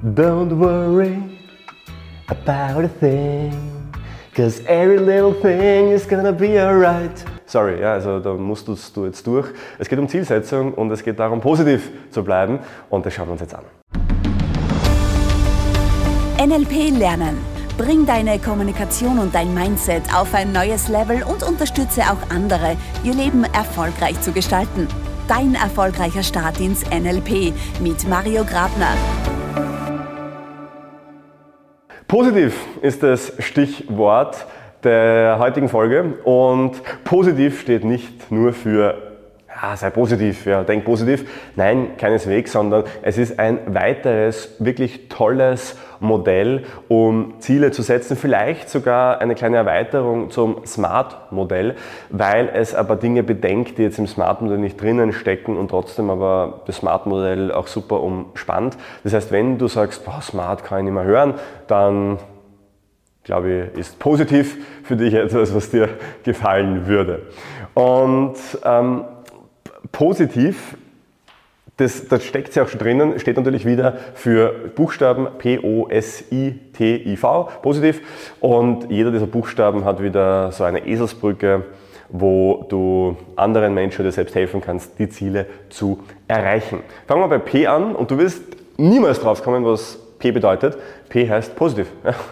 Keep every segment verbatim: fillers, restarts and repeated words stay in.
Don't worry about a thing, cause every little thing is gonna be alright. Sorry, ja, also da musst du jetzt durch. Es geht um Zielsetzung und es geht darum, positiv zu bleiben und das schauen wir uns jetzt an. N L P lernen. Bring deine Kommunikation und dein Mindset auf ein neues Level und unterstütze auch andere, ihr Leben erfolgreich zu gestalten. Dein erfolgreicher Start ins N L P mit Mario Grabner. Positiv ist das Stichwort der heutigen Folge und positiv steht nicht nur für ja, sei positiv, ja, denk positiv. Nein, keineswegs, sondern es ist ein weiteres, wirklich tolles Modell, um Ziele zu setzen. Vielleicht sogar eine kleine Erweiterung zum SMART-Modell, weil es aber Dinge bedenkt, die jetzt im SMART-Modell nicht drinnen stecken und trotzdem aber das SMART-Modell auch super umspannt. Das heißt, wenn du sagst, boah, SMART kann ich nicht mehr hören, dann glaube ich, ist positiv für dich etwas, was dir gefallen würde. Und ähm, positiv, das, das steckt ja auch schon drinnen, steht natürlich wieder für Buchstaben P O S I T I V, positiv. Und jeder dieser Buchstaben hat wieder so eine Eselsbrücke, wo du anderen Menschen oder selbst helfen kannst, die Ziele zu erreichen. Fangen wir bei P an und du wirst niemals drauf kommen, was P bedeutet. P heißt positiv.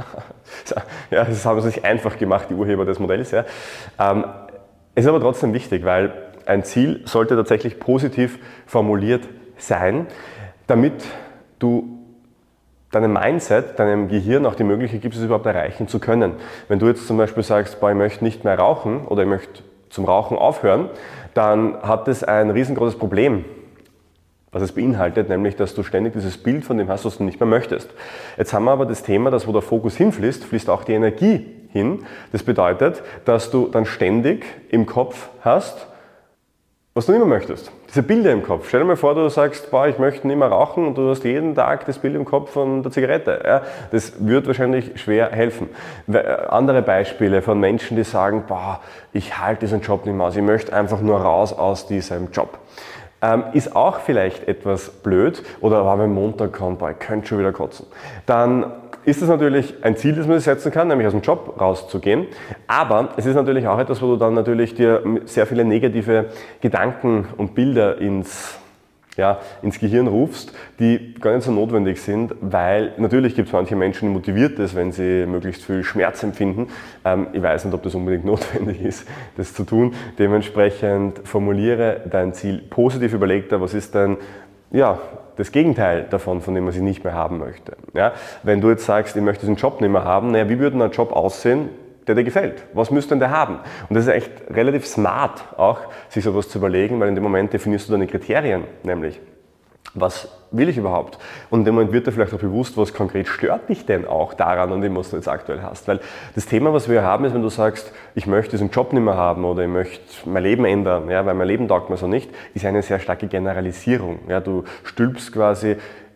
Ja, das haben sie sich einfach gemacht, die Urheber des Modells. Ja. Ähm, ist aber trotzdem wichtig, weil ein Ziel sollte tatsächlich positiv formuliert sein, damit du deinem Mindset, deinem Gehirn auch die Möglichkeit gibst, es überhaupt erreichen zu können. Wenn du jetzt zum Beispiel sagst, boah, ich möchte nicht mehr rauchen oder ich möchte zum Rauchen aufhören, dann hat das ein riesengroßes Problem, was es beinhaltet, nämlich, dass du ständig dieses Bild von dem hast, was du nicht mehr möchtest. Jetzt haben wir aber das Thema, dass wo der Fokus hinfließt, fließt auch die Energie hin. Das bedeutet, dass du dann ständig im Kopf hast, was du nicht mehr möchtest. Diese Bilder im Kopf. Stell dir mal vor, du sagst, boah, ich möchte nicht mehr rauchen und du hast jeden Tag das Bild im Kopf von der Zigarette. Ja, das wird wahrscheinlich schwer helfen. Andere Beispiele von Menschen, die sagen, boah, ich halte diesen Job nicht mehr aus, ich möchte einfach nur raus aus diesem Job. Ähm, ist auch vielleicht etwas blöd oder oh, wenn Montag kommt, boah, ich könnte schon wieder kotzen. Dann ist es natürlich ein Ziel, das man sich setzen kann, nämlich aus dem Job rauszugehen. Aber es ist natürlich auch etwas, wo du dann natürlich dir sehr viele negative Gedanken und Bilder ins, ja, ins Gehirn rufst, die gar nicht so notwendig sind, weil natürlich gibt es manche Menschen, die motiviert ist, wenn sie möglichst viel Schmerz empfinden. Ähm, ich weiß nicht, ob das unbedingt notwendig ist, das zu tun. Dementsprechend formuliere dein Ziel positiv, überleg dir, was ist denn ja, das Gegenteil davon, von dem man sich nicht mehr haben möchte. Ja, wenn du jetzt sagst, ich möchte diesen Job nicht mehr haben, naja, wie würde denn ein Job aussehen, der dir gefällt? Was müsste denn der haben? Und das ist echt relativ smart auch, sich sowas zu überlegen, weil in dem Moment definierst du deine Kriterien, nämlich, was will ich überhaupt? Und in dem Moment wird dir vielleicht auch bewusst, was konkret stört dich denn auch daran, an dem, was du jetzt aktuell hast. Weil das Thema, was wir haben, ist, wenn du sagst, ich möchte diesen Job nicht mehr haben oder ich möchte mein Leben ändern, ja, weil mein Leben taugt mir so nicht, ist eine sehr starke Generalisierung. Ja, du stülpst quasi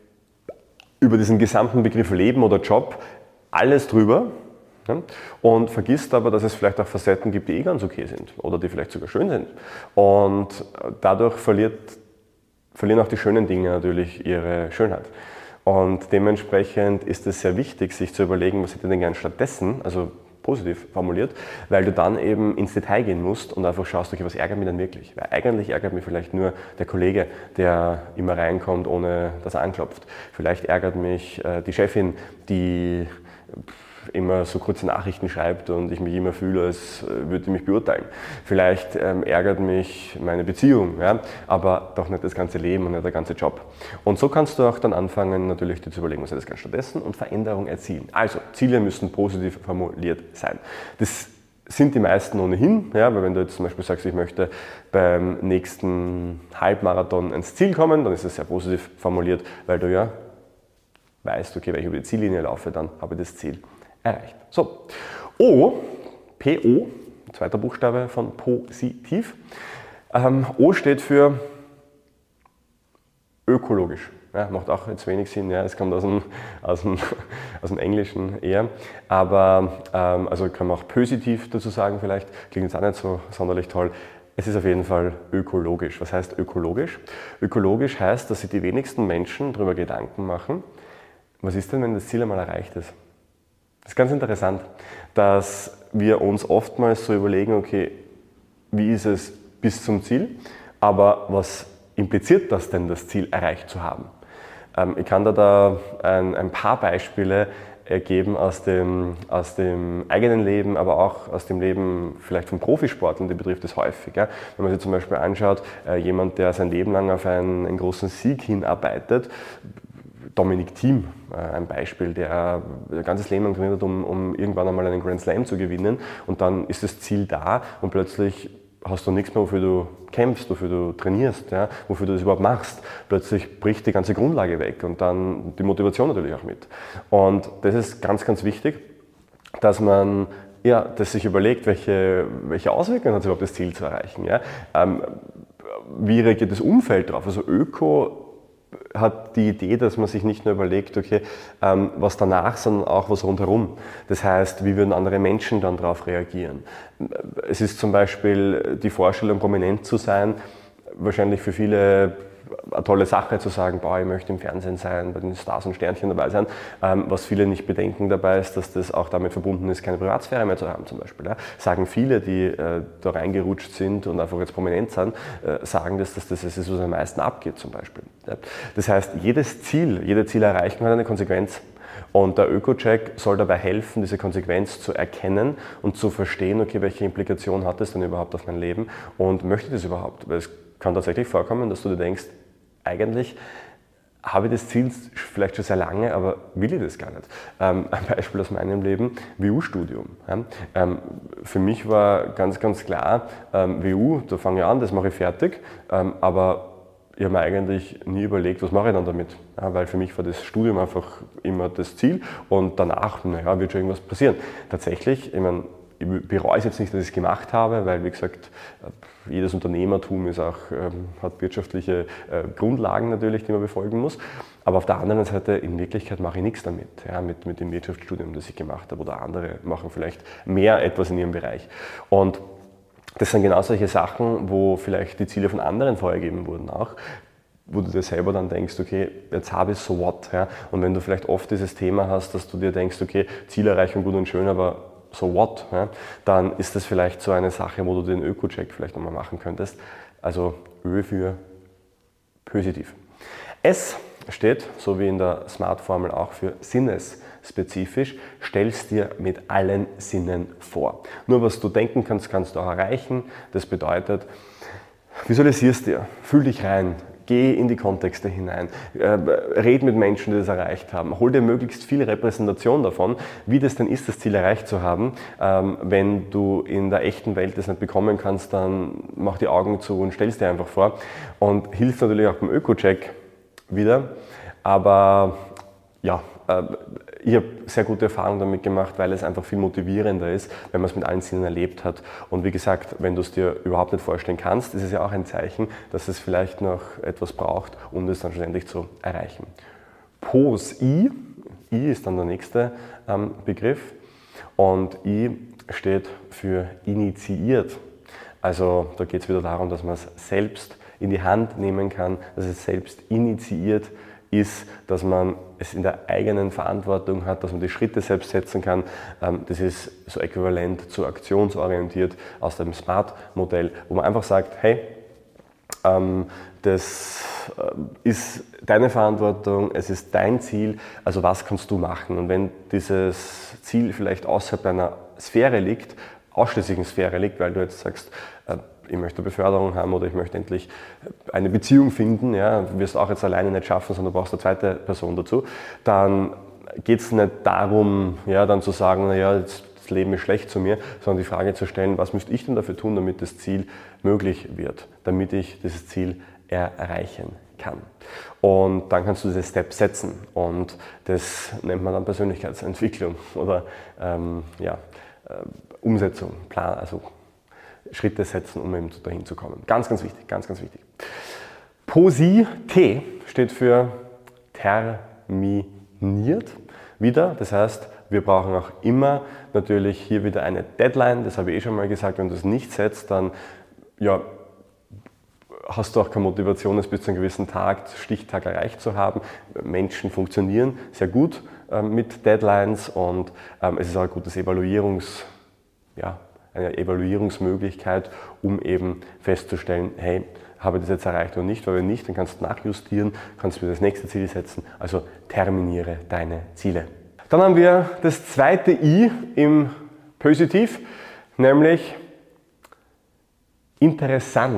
über diesen gesamten Begriff Leben oder Job alles drüber. Ja, und vergisst aber, dass es vielleicht auch Facetten gibt, die eh ganz okay sind oder die vielleicht sogar schön sind. Und dadurch verliert verlieren auch die schönen Dinge natürlich ihre Schönheit. Und dementsprechend ist es sehr wichtig, sich zu überlegen, was hätte ich denn gern stattdessen, also positiv formuliert, weil du dann eben ins Detail gehen musst und einfach schaust, okay, was ärgert mich denn wirklich? Weil eigentlich ärgert mich vielleicht nur der Kollege, der immer reinkommt, ohne dass er anklopft. Vielleicht ärgert mich äh, die Chefin, die immer so kurze Nachrichten schreibt und ich mich immer fühle, als würde sie mich beurteilen. Vielleicht ähm, ärgert mich meine Beziehung, ja, aber doch nicht das ganze Leben und nicht der ganze Job. Und so kannst du auch dann anfangen, natürlich dir zu überlegen, was ist das stattdessen und Veränderung erzielen. Also, Ziele müssen positiv formuliert sein. Das sind die meisten ohnehin, ja, weil wenn du jetzt zum Beispiel sagst, ich möchte beim nächsten Halbmarathon ins Ziel kommen, dann ist es sehr positiv formuliert, weil du ja weißt, okay, wenn ich über die Ziellinie laufe, dann habe ich das Ziel erreicht. So, O, P O, zweiter Buchstabe von positiv. Ähm, O steht für ökologisch. Ja, macht auch jetzt wenig Sinn, ja, es kommt aus dem, aus dem, aus dem Englischen eher. Aber, ähm, also kann man auch positiv dazu sagen vielleicht, klingt jetzt auch nicht so sonderlich toll. Es ist auf jeden Fall ökologisch. Was heißt ökologisch? Ökologisch heißt, dass sich die wenigsten Menschen darüber Gedanken machen, was ist denn, wenn das Ziel einmal erreicht ist? Das ist ganz interessant, dass wir uns oftmals so überlegen, okay, wie ist es bis zum Ziel, aber was impliziert das denn, das Ziel erreicht zu haben? Ähm, ich kann da, da ein, ein paar Beispiele ergeben aus dem, aus dem eigenen Leben, aber auch aus dem Leben vielleicht von Profisportlern, die betrifft es häufig. Ja. Wenn man sich zum Beispiel anschaut, äh, jemand, der sein Leben lang auf einen, einen großen Sieg hinarbeitet, Dominic Thiem, äh, ein Beispiel, der ein ganzes Leben lang trainiert hat, um, um irgendwann einmal einen Grand Slam zu gewinnen, und dann ist das Ziel da und plötzlich hast du nichts mehr, wofür du kämpfst, wofür du trainierst, ja, wofür du das überhaupt machst. Plötzlich bricht die ganze Grundlage weg und dann die Motivation natürlich auch mit. Und das ist ganz, ganz wichtig, dass man ja, dass sich überlegt, welche, welche Auswirkungen hat es überhaupt, das Ziel zu erreichen. Ja. Ähm, wie reagiert das Umfeld darauf? Also Öko hat die Idee, dass man sich nicht nur überlegt, okay, ähm, was danach, sondern auch was rundherum. Das heißt, wie würden andere Menschen dann darauf reagieren? Es ist zum Beispiel die Vorstellung, prominent zu sein, wahrscheinlich für viele eine tolle Sache zu sagen, boah, ich möchte im Fernsehen sein, bei den Stars und Sternchen dabei sein. Ähm, was viele nicht bedenken dabei ist, dass das auch damit verbunden ist, keine Privatsphäre mehr zu haben zum Beispiel. Ja. Sagen viele, die äh, da reingerutscht sind und einfach jetzt prominent sind, äh, sagen das, dass das ist, was am meisten abgeht zum Beispiel. Ja. Das heißt, jedes Ziel, jede Zielerreichung hat eine Konsequenz. Und der Öko-Check soll dabei helfen, diese Konsequenz zu erkennen und zu verstehen, okay, welche Implikation hat das denn überhaupt auf mein Leben und möchte ich das überhaupt? Weil es kann tatsächlich vorkommen, dass du dir denkst, eigentlich habe ich das Ziel vielleicht schon sehr lange, aber will ich das gar nicht. Ähm, ein Beispiel aus meinem Leben, W U-Studium. Ja. Ähm, für mich war ganz, ganz klar, ähm, W U, da fange ich an, das mache ich fertig, ähm, aber ich habe mir eigentlich nie überlegt, was mache ich dann damit. Ja, weil für mich war das Studium einfach immer das Ziel und danach, naja, wird schon irgendwas passieren. Tatsächlich, ich meine, ich bereue es jetzt nicht, dass ich es gemacht habe, weil, wie gesagt, jedes Unternehmertum ist auch, ähm, hat wirtschaftliche äh, Grundlagen natürlich, die man befolgen muss. Aber auf der anderen Seite, in Wirklichkeit mache ich nichts damit, ja, mit, mit dem Wirtschaftsstudium, das ich gemacht habe. Oder andere machen vielleicht mehr etwas in ihrem Bereich. Und das sind genau solche Sachen, wo vielleicht die Ziele von anderen vorgegeben wurden auch, wo du dir selber dann denkst, okay, jetzt habe ich so what. Ja? Und wenn du vielleicht oft dieses Thema hast, dass du dir denkst, okay, Zielerreichung gut und schön, aber so what, ja? Dann ist das vielleicht so eine Sache, wo du den Öko-Check vielleicht nochmal machen könntest. Also Ö für positiv. S steht, so wie in der SMART-Formel auch, für sinnesspezifisch. Stell's dir mit allen Sinnen vor. Nur was du denken kannst, kannst du auch erreichen. Das bedeutet, visualisierst dir, fühl dich rein, geh in die Kontexte hinein, äh, red mit Menschen, die das erreicht haben, hol dir möglichst viel Repräsentation davon, wie das denn ist, das Ziel erreicht zu haben. Ähm, wenn du in der echten Welt das nicht bekommen kannst, dann mach die Augen zu und stell es dir einfach vor. Und hilft natürlich auch beim Öko-Check wieder, aber ja, äh, ich habe sehr gute Erfahrungen damit gemacht, weil es einfach viel motivierender ist, wenn man es mit allen Sinnen erlebt hat. Und wie gesagt, wenn du es dir überhaupt nicht vorstellen kannst, ist es ja auch ein Zeichen, dass es vielleicht noch etwas braucht, um das dann schlussendlich zu erreichen. P O S I, I ist dann der nächste ähm, Begriff, und I steht für initiiert. Also da geht es wieder darum, dass man es selbst in die Hand nehmen kann, dass es selbst initiiert ist, dass man es in der eigenen Verantwortung hat, dass man die Schritte selbst setzen kann. Das ist so äquivalent zu aktionsorientiert aus dem SMART-Modell, wo man einfach sagt, hey, das ist deine Verantwortung, es ist dein Ziel, also was kannst du machen? Und wenn dieses Ziel vielleicht außerhalb deiner Sphäre liegt, ausschließlichen Sphäre liegt, weil du jetzt sagst, ich möchte Beförderung haben oder ich möchte endlich eine Beziehung finden, ja, wirst du auch jetzt alleine nicht schaffen, sondern du brauchst eine zweite Person dazu, dann geht es nicht darum, ja, dann zu sagen, naja, das Leben ist schlecht zu mir, sondern die Frage zu stellen, was müsste ich denn dafür tun, damit das Ziel möglich wird, damit ich dieses Ziel erreichen kann. Und dann kannst du diese Steps setzen und das nennt man dann Persönlichkeitsentwicklung oder ähm, ja, äh, Umsetzung, Plan, also Schritte setzen, um eben dahin zu kommen. Ganz, ganz wichtig, ganz, ganz wichtig. P O S I, T steht für terminiert wieder. Das heißt, wir brauchen auch immer natürlich hier wieder eine Deadline. Das habe ich eh schon mal gesagt. Wenn du es nicht setzt, dann ja, hast du auch keine Motivation, es bis zu einem gewissen Tag, Stichtag erreicht zu haben. Menschen funktionieren sehr gut ähm, mit Deadlines und ähm, es ist auch ein gutes Evaluierungs, ja, eine Evaluierungsmöglichkeit, um eben festzustellen, hey, habe ich das jetzt erreicht oder nicht, weil wenn nicht, dann kannst du nachjustieren, kannst du mir das nächste Ziel setzen, also terminiere deine Ziele. Dann haben wir das zweite I im Positiv, nämlich interessant.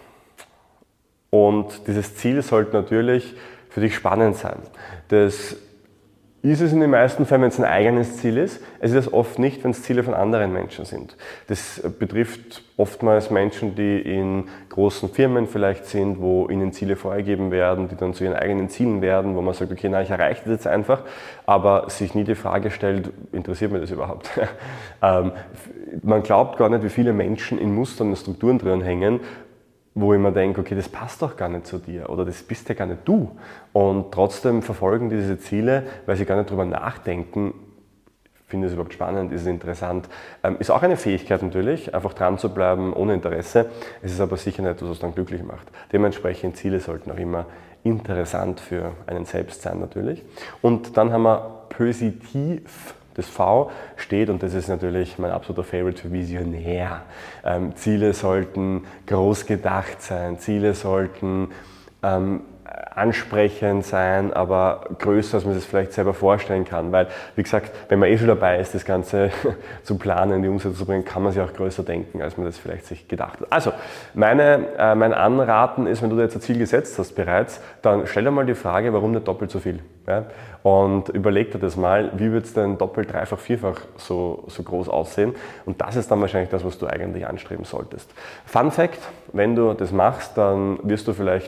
Und dieses Ziel sollte natürlich für dich spannend sein. Das ist es in den meisten Fällen, wenn es ein eigenes Ziel ist. Es ist es oft nicht, wenn es Ziele von anderen Menschen sind. Das betrifft oftmals Menschen, die in großen Firmen vielleicht sind, wo ihnen Ziele vorgegeben werden, die dann zu ihren eigenen Zielen werden, wo man sagt, okay, na, ich erreiche das jetzt einfach, aber sich nie die Frage stellt, interessiert mich das überhaupt? ähm, man glaubt gar nicht, wie viele Menschen in Mustern und Strukturen drin hängen, wo ich mir denke, okay, das passt doch gar nicht zu dir oder das bist ja gar nicht du. Und trotzdem verfolgen die diese Ziele, weil sie gar nicht drüber nachdenken, finde es überhaupt spannend, ist es interessant. Ähm, ist auch eine Fähigkeit natürlich, einfach dran zu bleiben ohne Interesse. Es ist aber sicher nicht etwas, was dann glücklich macht. Dementsprechend Ziele sollten auch immer interessant für einen selbst sein natürlich. Und dann haben wir positiv. Das V steht, und das ist natürlich mein absoluter Favorite, für Visionär. Ähm, Ziele sollten groß gedacht sein, Ziele sollten ähm, ansprechend sein, aber größer, als man sich das vielleicht selber vorstellen kann. Weil, wie gesagt, wenn man eh schon dabei ist, das Ganze zu planen, in die Umsetzung zu bringen, kann man sich auch größer denken, als man das vielleicht sich gedacht hat. Also, meine, äh, mein Anraten ist, wenn du dir jetzt ein Ziel gesetzt hast bereits, dann stell dir mal die Frage, warum nicht doppelt so viel? Ja? Und überleg dir das mal, wie wird es denn doppelt, dreifach, vierfach so, so groß aussehen? Und das ist dann wahrscheinlich das, was du eigentlich anstreben solltest. Fun Fact, wenn du das machst, dann wirst du vielleicht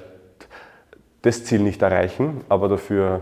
das Ziel nicht erreichen, aber dafür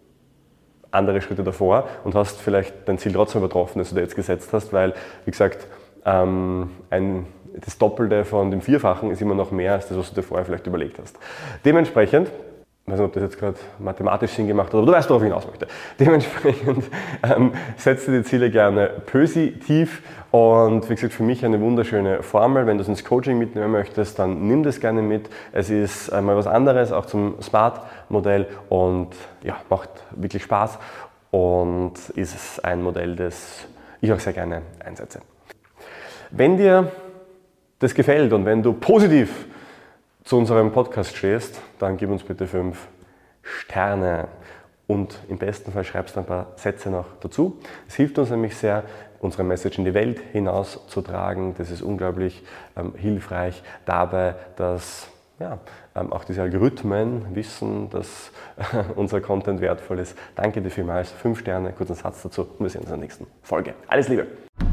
andere Schritte davor und hast vielleicht dein Ziel trotzdem übertroffen, das du dir jetzt gesetzt hast, weil, wie gesagt, ähm, ein, das Doppelte von dem Vierfachen ist immer noch mehr als das, was du dir vorher vielleicht überlegt hast. Dementsprechend, ich weiß nicht, ob das jetzt gerade mathematisch Sinn gemacht hat, aber du weißt, worauf ich hinaus möchte. Dementsprechend ähm, setze die Ziele gerne positiv und wie gesagt, für mich eine wunderschöne Formel. Wenn du es ins Coaching mitnehmen möchtest, dann nimm das gerne mit. Es ist einmal was anderes, auch zum Smart-Modell und ja, macht wirklich Spaß und ist ein Modell, das ich auch sehr gerne einsetze. Wenn dir das gefällt und wenn du positiv zu unserem Podcast stehst, dann gib uns bitte fünf Sterne und im besten Fall schreibst du ein paar Sätze noch dazu. Es hilft uns nämlich sehr, unsere Message in die Welt hinauszutragen. Das ist unglaublich ähm, hilfreich dabei, dass ja, ähm, auch diese Algorithmen wissen, dass äh, unser Content wertvoll ist. Danke dir vielmals. Fünf Sterne, kurzen Satz dazu und wir sehen uns in der nächsten Folge. Alles Liebe!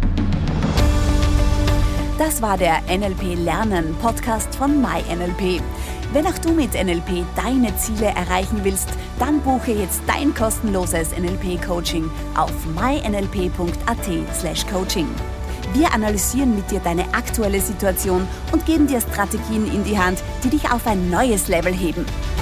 Das war der N L P Lernen Podcast von MyNLP. Wenn auch du mit N L P deine Ziele erreichen willst, dann buche jetzt dein kostenloses N L P Coaching auf my n l p punkt a t slash coaching. Wir analysieren mit dir deine aktuelle Situation und geben dir Strategien in die Hand, die dich auf ein neues Level heben.